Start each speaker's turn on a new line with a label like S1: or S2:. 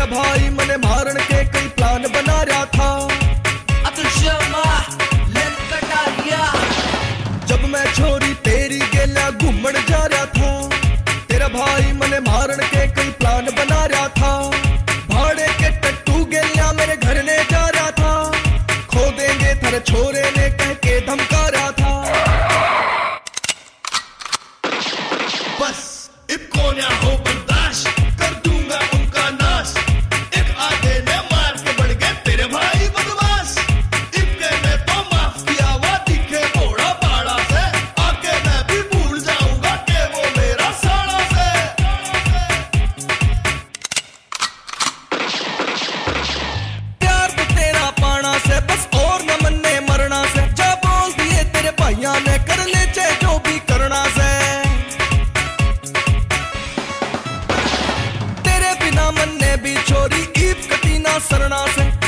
S1: भाई मने मारन के कई प्लान बना रहा था। जब मैं छोरी तेरी गेला घूमन जा रहा था, तेरा भाई मने मारन के कई प्लान बना रहा था। भाड़े के टट्टू गेलिया मेरे घर ने जा रहा था, खो देंगे थारे छोरे ने कह के धमका रहा था।
S2: बस इब कोन्या हो बर्दाश्त, कर दूंगा उनका नाश। एक आधे ने मार के बढ़ गए तेरे भाई बदमाश। इब के मैं तो माफ किया हुआ दिखे घोड़ा बाड़ा से, आके मैं भी भूल जाऊंगा कि वो मेरा साड़ा से।
S1: प्यार तो तेरा पाना से बस और न मन्ने मरना से, जा बोल दिए तेरे भाइया ने कर ले चाहे जो भी करना से। तेरे बिना मन्ने भी छोरी ईद कटी ना सरना से,